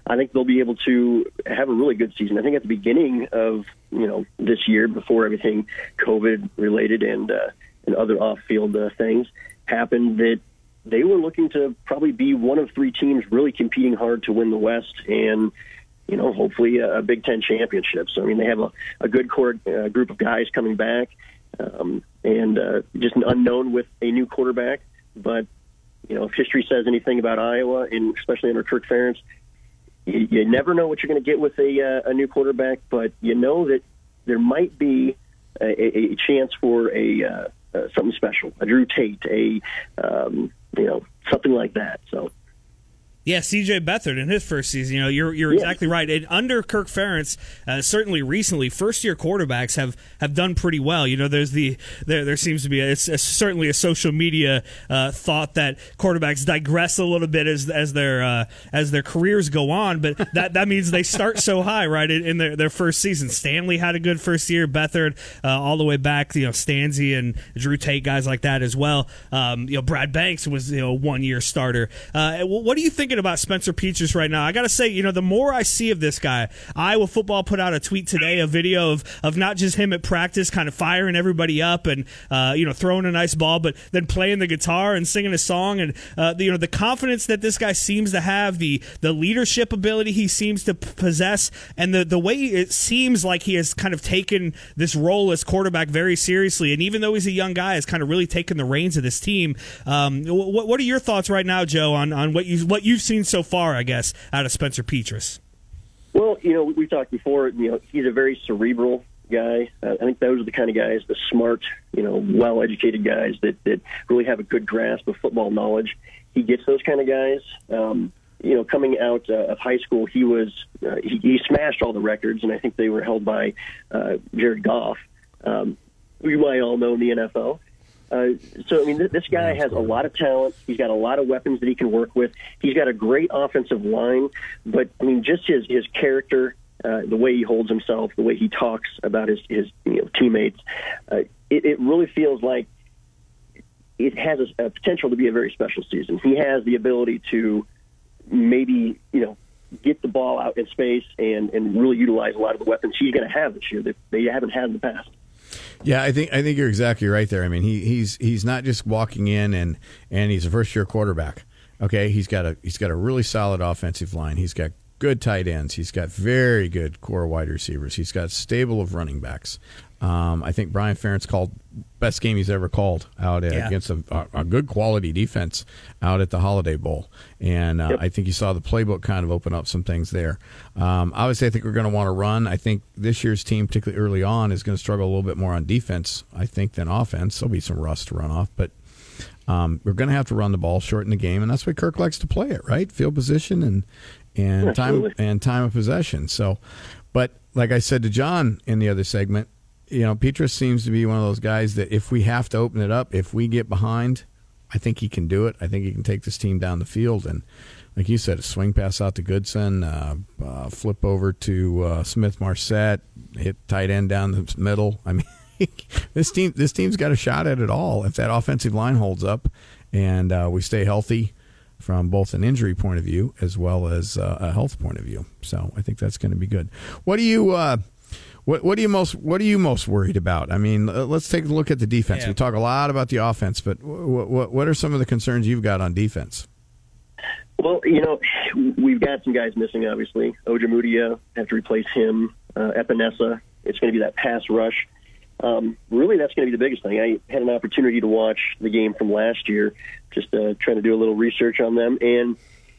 I think they'll be able to have a really good season. I think at the beginning of, you know, this year, before everything COVID related and uh, and other off-field uh, things happened, that they were looking to probably be one of three teams really competing hard to win the West and, you know, hopefully a, a Big Ten championship. So, I mean, they have a, a good core uh, group of guys coming back um, and uh, just an unknown with a new quarterback. But, you know, if history says anything about Iowa, and especially under Kirk Ferentz, you, you never know what you're going to get with a, uh, a new quarterback, but you know that there might be a, a, a chance for a uh, uh, something special, a Drew Tate, a um, you know, something like that. So. Yeah, C J Beathard in his first season. You know, you're you're yeah. exactly right. And under Kirk Ferentz, uh, certainly recently, first year quarterbacks have, have done pretty well. You know, there's the there there seems to be a, it's a, certainly a social media uh, thought that quarterbacks digress a little bit as as their uh, as their careers go on. But that that means they start so high, right, in, in their, their first season. Stanley had a good first year. Beathard uh, all the way back. You know, Stanzi and Drew Tate, guys like that as well. Um, you know, Brad Banks was you know one year starter. Uh, what do you think about Spencer Petras right now? I gotta say, you know, the more I see of this guy, Iowa football put out a tweet today, a video of of not just him at practice, kind of firing everybody up and uh, you know throwing a nice ball, but then playing the guitar and singing a song, and uh, the, you know the confidence that this guy seems to have, the the leadership ability he seems to possess, and the the way it seems like he has kind of taken this role as quarterback very seriously, and even though he's a young guy, has kind of really taken the reins of this team. Um, what what are your thoughts right now, Joe, on on what you what you've seen so far, I guess, out of Spencer Petras? Well, you know, we talked before, you know, he's a very cerebral guy. Uh, I think those are the kind of guys, the smart, you know, well-educated guys that, that really have a good grasp of football knowledge. He gets those kind of guys. Um, you know, coming out uh, of high school, he was uh, he, he smashed all the records, and I think they were held by uh, Jared Goff, um, who you might all know in the N F L. Uh, so, I mean, th- this guy has a lot of talent. He's got a lot of weapons that he can work with. He's got a great offensive line. But, I mean, just his, his character, uh, the way he holds himself, the way he talks about his, his you know, teammates, uh, it, it really feels like it has a, a potential to be a very special season. He has the ability to maybe, you know, get the ball out in space and, and really utilize a lot of the weapons he's going to have this year that they haven't had in the past. Yeah, I think I think you're exactly right there. I mean, he, he's he's not just walking in and, and he's a first year quarterback. Okay, he's got a he's got a really solid offensive line. He's got good tight ends. He's got very good core wide receivers. He's got a stable of running backs. Um, I think Brian Ferentz called best game he's ever called out yeah. against a, a good quality defense out at the Holiday Bowl, and uh, yep. I think you saw the playbook kind of open up some things there. Um, obviously, I think we're going to want to run. I think this year's team, particularly early on, is going to struggle a little bit more on defense, I think, than offense. There'll be some rust to run off, but um, we're going to have to run the ball, shorten the game, and that's why Kirk likes to play it, right? Field position and and Absolutely. time and time of possession. So, but like I said to John in the other segment, you know, Petras seems to be one of those guys that if we have to open it up, if we get behind, I think he can do it. I think he can take this team down the field. And like you said, a swing pass out to Goodson, uh, uh, flip over to uh, Smith-Marset, hit tight end down the middle. I mean, this team, this team's got a shot at it all if that offensive line holds up and uh, we stay healthy from both an injury point of view as well as uh, a health point of view. So I think that's going to be good. What do you uh, what what do you most what are you most worried about? I mean, let's take a look at the defense. Yeah. We talk a lot about the offense, but what what what are some of the concerns you've got on defense? Well, you know, we've got some guys missing, obviously. Ojemudia, have to replace him. Uh, Epinesa, it's going to be that pass rush. Um, really, that's going to be the biggest thing. I had an opportunity to watch the game from last year, just uh, trying to do a little research on them, and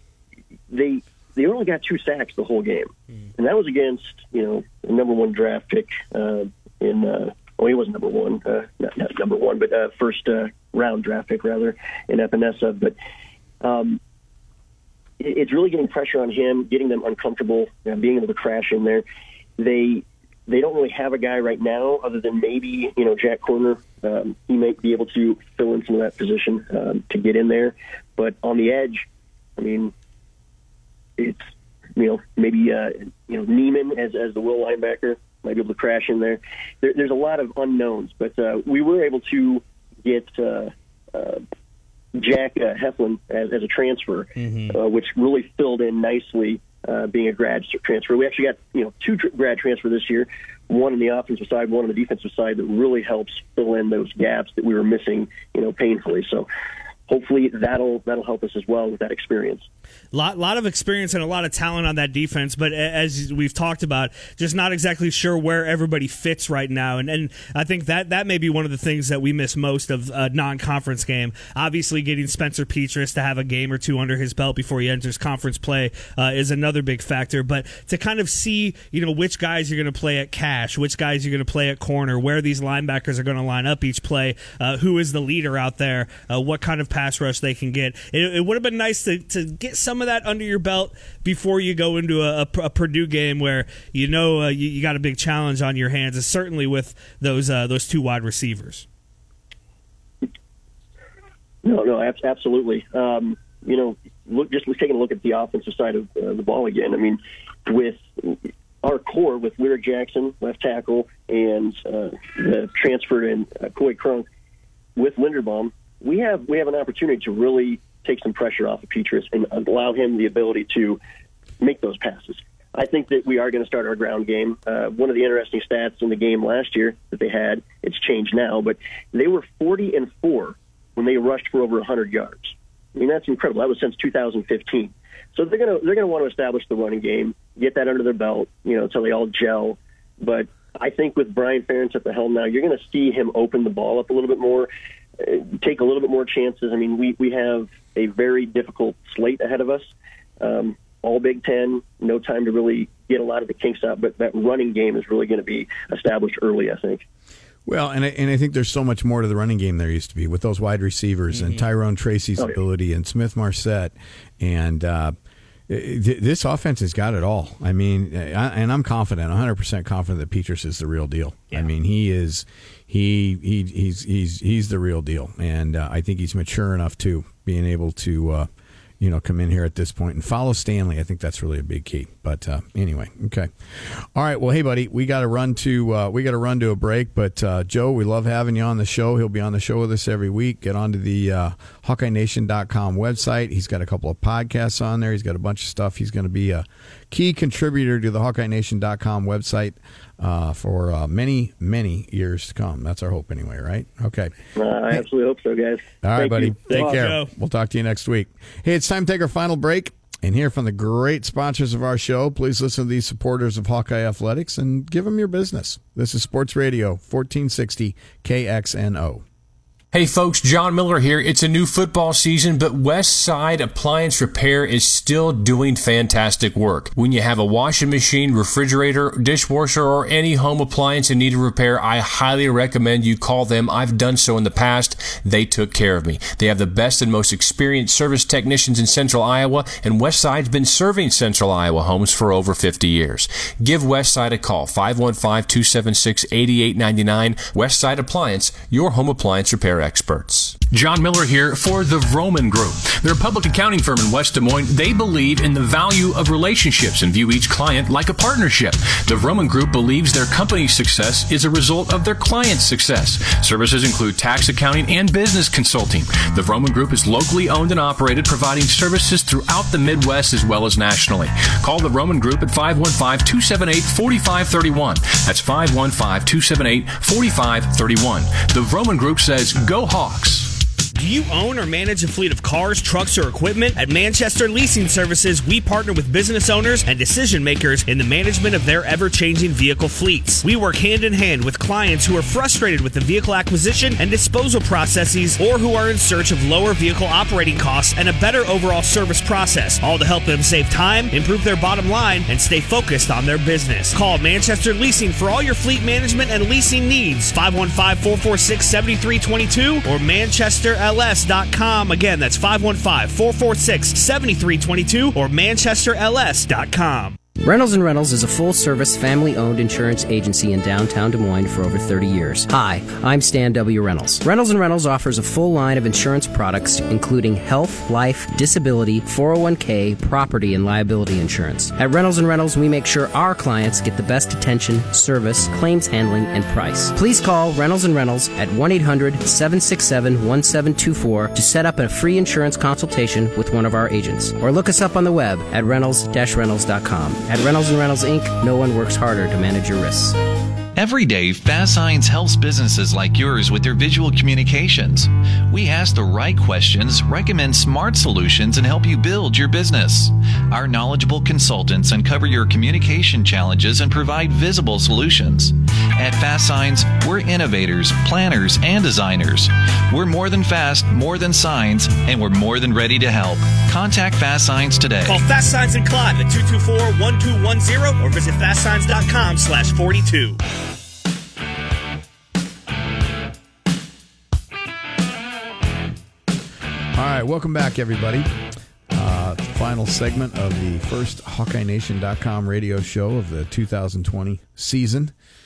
they they only got two sacks the whole game, mm. and that was against you know the number one draft pick uh, in. Uh, well, he wasn't number one, uh, not, not number one, but uh, first uh, round draft pick rather in Epinesa. But um, it, it's really getting pressure on him, getting them uncomfortable, you know, being able to crash in there. They. They don't really have a guy right now other than maybe, you know, Jack Corner. Um, he might be able to fill in some of that position um, to get in there. But on the edge, I mean, it's, you know, maybe, uh, you know, Neiman as, as the will linebacker might be able to crash in there. there there's a lot of unknowns. But uh, we were able to get uh, uh, Jack uh, Heflin as, as a transfer, mm-hmm. uh, which really filled in nicely uh, being a grad transfer. We actually got, you know, two tr- grad transfer this year, one on the offensive side, one on the defensive side, that really helps fill in those gaps that we were missing, you know, painfully. So hopefully that'll that'll help us as well with that experience. Lot, lot of experience and a lot of talent on that defense, but as we've talked about, just not exactly sure where everybody fits right now. And, and I think that, that may be one of the things that we miss most of a non-conference game. Obviously, getting Spencer Petras to have a game or two under his belt before he enters conference play uh, is another big factor. But to kind of see, you know, which guys you're going to play at cash, which guys you're going to play at corner, where these linebackers are going to line up each play, uh, who is the leader out there, uh, what kind of pass rush they can get. It, it would have been nice to, to get some of that under your belt before you go into a, a, a Purdue game where you know uh, you, you got a big challenge on your hands, and certainly with those uh, those two wide receivers. No, no, absolutely. Um, you know, look, just taking a look at the offensive side of uh, the ball again. I mean, with our core, with Lyric Jackson, left tackle, and uh, the transfer in uh, Coy Crunk, with Linderbaum, we have we have an opportunity to really take some pressure off of Petras and allow him the ability to make those passes. I think that we are going to start our ground game. Uh, one of the interesting stats in the game last year that they had, it's changed now, but they were forty and four when they rushed for over one hundred yards. I mean, that's incredible. That was since two thousand fifteen. So they're going to they're going to want to establish the running game, get that under their belt, you know, until they all gel. But I think with Brian Ferentz at the helm now, you're going to see him open the ball up a little bit more, uh, take a little bit more chances. I mean, we we have a very difficult slate ahead of us. Um, all Big Ten, no time to really get a lot of the kinks out, but that running game is really going to be established early, I think. Well, and I, and I think there's so much more to the running game there used to be with those wide receivers mm-hmm. and Tyrone Tracy's oh, yeah. ability and Smith Marset. And uh, th- this offense has got it all. I mean, I, and I'm confident, one hundred percent confident that Petras is the real deal. Yeah. I mean, he is he, he he's he's he's the real deal. And uh, I think he's mature enough too, being able to uh, you know, come in here at this point and follow Stanley. I think that's really a big key. But uh, anyway, okay, all right. Well, hey, buddy, we got to run to uh, we got to run to a break. But uh, Joe, we love having you on the show. He'll be on the show with us every week. Get onto the uh, Hawkeye Nation dot com website. He's got a couple of podcasts on there. He's got a bunch of stuff. He's going to be a key contributor to the Hawkeye Nation dot com website uh, for uh, many, many years to come. That's our hope, anyway. Right? Okay. Uh, I absolutely hope so, guys. All right, Thank buddy. You. Take Thanks. care. Joe. We'll talk to you next week. Hey, it's time to take our final break and hear from the great sponsors of our show. Please listen to these supporters of Hawkeye Athletics and give them your business. This is Sports Radio fourteen sixty K X N O. Hey folks, John Miller here. It's a new football season, but Westside Appliance Repair is still doing fantastic work. When you have a washing machine, refrigerator, dishwasher, or any home appliance in need of repair, I highly recommend you call them. I've done so in the past. They took care of me. They have the best and most experienced service technicians in Central Iowa, and Westside's been serving Central Iowa homes for over fifty years. Give Westside a call, five one five, two seven six, eight eight nine nine. Westside Appliance, your home appliance repair experts. John Miller here for the Vroman Group. They're a public accounting firm in West Des Moines. They believe in the value of relationships and view each client like a partnership. The Vroman Group believes their company's success is a result of their client's success. Services include tax accounting and business consulting. The Vroman Group is locally owned and operated, providing services throughout the Midwest as well as nationally. Call the Vroman Group at five one five, two seven eight, four five three one. That's five one five, two seven eight, four five three one. The Vroman Group says, go Hawks. Do you own or manage a fleet of cars, trucks, or equipment? At Manchester Leasing Services, we partner with business owners and decision makers in the management of their ever-changing vehicle fleets. We work hand-in-hand with clients who are frustrated with the vehicle acquisition and disposal processes, or who are in search of lower vehicle operating costs and a better overall service process, all to help them save time, improve their bottom line, and stay focused on their business. Call Manchester Leasing for all your fleet management and leasing needs. five one five, four four six, seven three two two or Manchester L S dot com. Again, that's five one five, four four six, seven three two two or Manchester L S dot com. Reynolds and Reynolds is a full-service, family-owned insurance agency in downtown Des Moines for over thirty years. Hi, I'm Stan W. Reynolds. Reynolds and Reynolds offers a full line of insurance products, including health, life, disability, four oh one k, property, and liability insurance. At Reynolds and Reynolds, we make sure our clients get the best attention, service, claims handling, and price. Please call Reynolds and Reynolds at one eight hundred, seven six seven, one seven two four to set up a free insurance consultation with one of our agents. Or look us up on the web at reynolds dash reynolds dot com. At Reynolds and Reynolds, Incorporated, no one works harder to manage your risks. Every day, Fast Signs helps businesses like yours with their visual communications. We ask the right questions, recommend smart solutions, and help you build your business. Our knowledgeable consultants uncover your communication challenges and provide visible solutions. At Fast Signs, we're innovators, planners, and designers. We're more than fast, more than signs, and we're more than ready to help. Contact Fast Signs today. Call Fast Signs in Clive at two two four, one two one zero or visit fast signs dot com slash forty-two. All right, welcome back, everybody. Uh, final segment of the first Hawkeye Nation dot com radio show of the two thousand twenty season.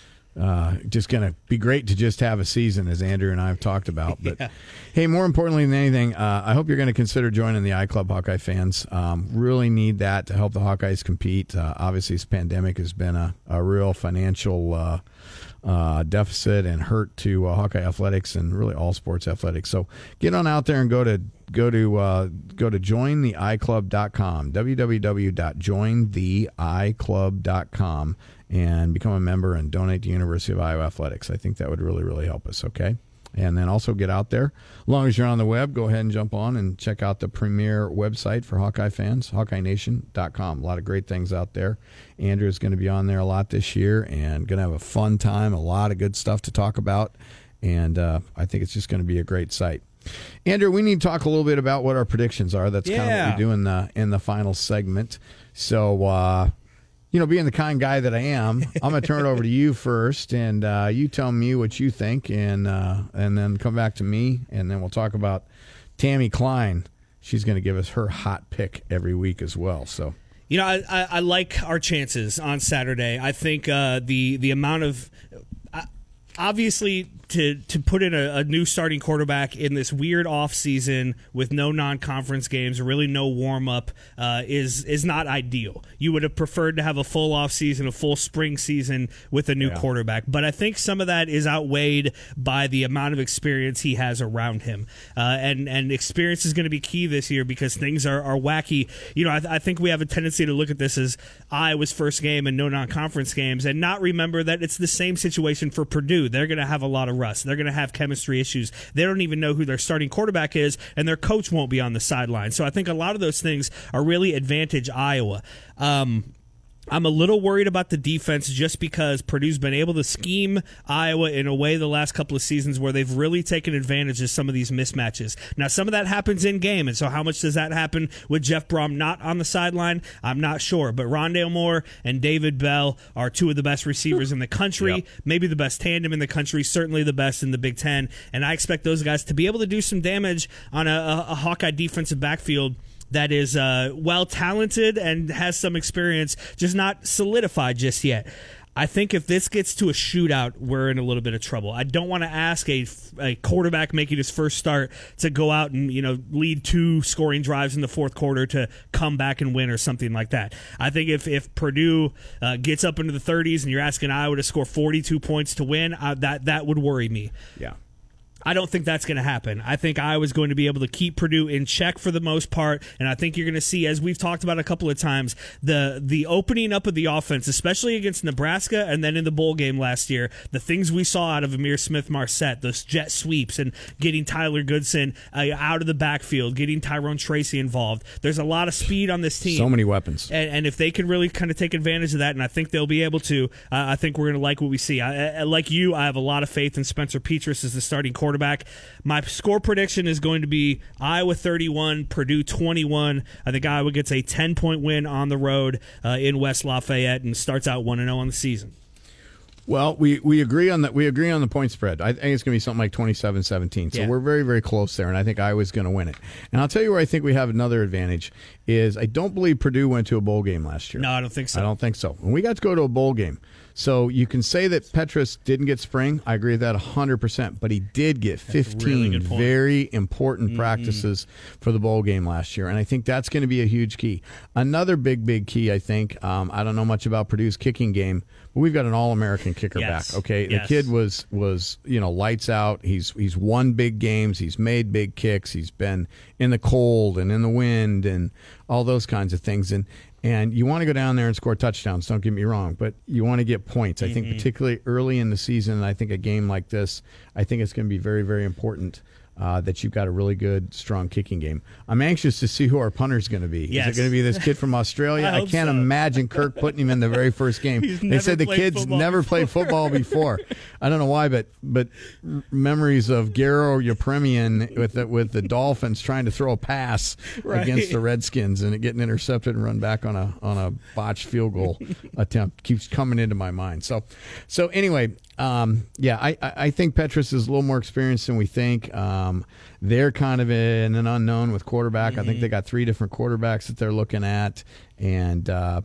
Uh, just going to be great to just have a season, as Andrew and I have talked about. But, yeah. Hey, more importantly than anything, uh, I hope you're going to consider joining the iClub Hawkeye fans. Um, really need that to help the Hawkeyes compete. Uh, obviously, this pandemic has been a, a real financial uh, uh, deficit and hurt to uh, Hawkeye athletics and really all sports athletics. So get on out there and go to go to uh, go to join the i club dot com, w w w dot join the i club dot com, and become a member and donate to University of Iowa Athletics. I think that would really, really help us, okay? And then also get out there. As long as you're on the web, go ahead and jump on and check out the premier website for Hawkeye fans, Hawkeye Nation dot com. A lot of great things out there. Andrew is going to be on there a lot this year and going to have a fun time, a lot of good stuff to talk about, and uh, I think it's just going to be a great site. Andrew, we need to talk a little bit about what our predictions are. That's yeah. kind of what we do in the, in the final segment. So, uh, you know, being the kind guy that I am, I'm going to turn it over to you first, and uh, you tell me what you think, and uh, and then come back to me, and then we'll talk about Tammy Klein. She's going to give us her hot pick every week as well. So, you know, I, I, I like our chances on Saturday. I think uh, the the amount of uh, obviously to to put in a, a new starting quarterback in this weird off season with no non-conference games, really no warm up, uh, is is not ideal. You would have preferred to have a full off season, a full spring season with a new yeah. quarterback. But I think some of that is outweighed by the amount of experience he has around him, uh, and and experience is going to be key this year because things are, are wacky. You know, I, th- I think we have a tendency to look at this as Iowa's first game and no non-conference games, and not remember that it's the same situation for Purdue. They're going to have a lot of rust. They're going to have chemistry issues. They don't even know who their starting quarterback is, and their coach won't be on the sideline. So I think a lot of those things are really advantage Iowa. Um, I'm a little worried about the defense just because Purdue's been able to scheme Iowa in a way the last couple of seasons where they've really taken advantage of some of these mismatches. Now, some of that happens in game, and so how much does that happen with Jeff Brom not on the sideline? I'm not sure, but Rondale Moore and David Bell are two of the best receivers in the country, yep. maybe the best tandem in the country, certainly the best in the Big Ten, and I expect those guys to be able to do some damage on a, a, a Hawkeye defensive backfield that is uh, well-talented and has some experience, just not solidified just yet. I think if this gets to a shootout, we're in a little bit of trouble. I don't want to ask a, a quarterback making his first start to go out and, you know, lead two scoring drives in the fourth quarter to come back and win or something like that. I think if, if Purdue uh, gets up into the thirties and you're asking Iowa to score forty-two points to win, uh, that, that would worry me. Yeah. I don't think that's going to happen. I think Iowa's going to be able to keep Purdue in check for the most part, and I think you're going to see, as we've talked about a couple of times, the the opening up of the offense, especially against Nebraska and then in the bowl game last year, the things we saw out of Amir Smith-Marset, those jet sweeps and getting Tyler Goodson uh, out of the backfield, getting Tyrone Tracy involved. There's a lot of speed on this team. So many weapons. And, and if they can really kind of take advantage of that, and I think they'll be able to, uh, I think we're going to like what we see. I, I, like you, I have a lot of faith in Spencer Petras as the starting quarterback. My score prediction is going to be Iowa thirty-one, Purdue twenty-one. I think Iowa gets a ten-point win on the road uh, in West Lafayette and starts out one and oh on the season. Well, we, we agree on that. We agree on the point spread. I think it's going to be something like twenty-seven seventeen. So Yeah. we're very, very close there, and I think Iowa's going to win it. And I'll tell you where I think we have another advantage is I don't believe Purdue went to a bowl game last year. No, I don't think so. I don't think so. And we got to go to a bowl game. So you can say that Petrus didn't get spring. I agree with that one hundred percent. But he did get fifteen really good point. very important Mm-hmm. practices for the bowl game last year. And I think that's going to be a huge key. Another big, big key, I think, um, I don't know much about Purdue's kicking game, but we've got an All-American kicker Yes. back. Okay, Yes. The kid was, was you know, lights out. He's, he's won big games. He's made big kicks. He's been in the cold and in the wind and all those kinds of things. And And you want to go down there and score touchdowns, don't get me wrong, but you want to get points. I think particularly early in the season, I think a game like this, I think it's going to be very, very important uh, that you've got a really good, strong kicking game. I'm anxious to see who our punter's going to be. Yes. Is it going to be this kid from Australia? I I, hope can't so. imagine Kirk putting him in the very first game. He's They never said the played kid's football never before. played football before. I don't know why, but but r- memories of Garo Yepremian with the, with the Dolphins trying to throw a pass Right. against the Redskins and it getting intercepted and run back on a on a botched field goal attempt keeps coming into my mind. So so anyway, um, yeah, I, I I think Petrus is a little more experienced than we think. Um, they're kind of in an unknown with quarterback. Mm-hmm. I think they got three different quarterbacks that they're looking at, and uh,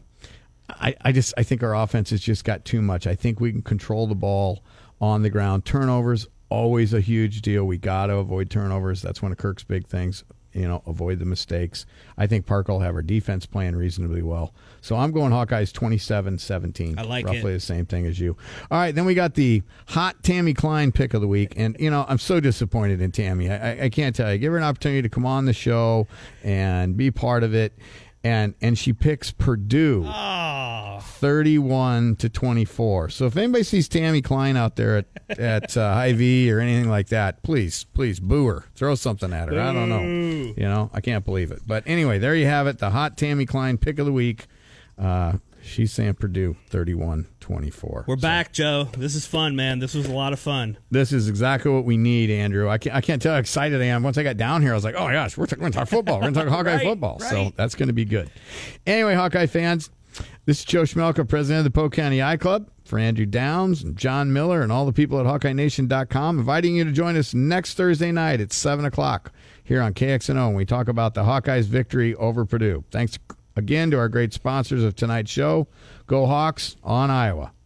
I, I just I think our offense has just got too much. I think we can control the ball on the ground. Turnovers always a huge deal. We got to avoid turnovers. That's one of Kirk's big things. You know, avoid the mistakes. I think Park will have our defense playing reasonably well. So I'm going Hawkeyes twenty-seven seventeen. I like roughly it. the same thing as you. All right, then we got the hot Tammy Klein pick of the week. And, you know, I'm so disappointed in Tammy. I, I, I can't tell you. Give her an opportunity to come on the show and be part of it. And and she picks Purdue Oh, thirty-one to twenty-four. So if anybody sees Tammy Klein out there at, at uh, Hy-Vee or anything like that, please, please boo her. Throw something at her. I don't know. You know, I can't believe it. But anyway, there you have it. The hot Tammy Klein pick of the week. Uh, she's saying Purdue thirty-one twenty-four. we're So back, Joe. This is fun, man. This was a lot of fun. this is exactly what we need, Andrew. I can't, I can't tell how excited I am. Once I got down here, I was like, oh, my gosh, we're, t- we're going to talk football. We're going to talk Hawkeye Right, football. So right. that's going to be good. Anyway, Hawkeye fans, this is Joe Schmelka, president of the Polk County Eye Club, for Andrew Downs and John Miller and all the people at Hawkeye Nation dot com, inviting you to join us next Thursday night at seven o'clock here on K X N O when we talk about the Hawkeyes' victory over Purdue. Thanks again to our great sponsors of tonight's show. Go Hawks on Iowa.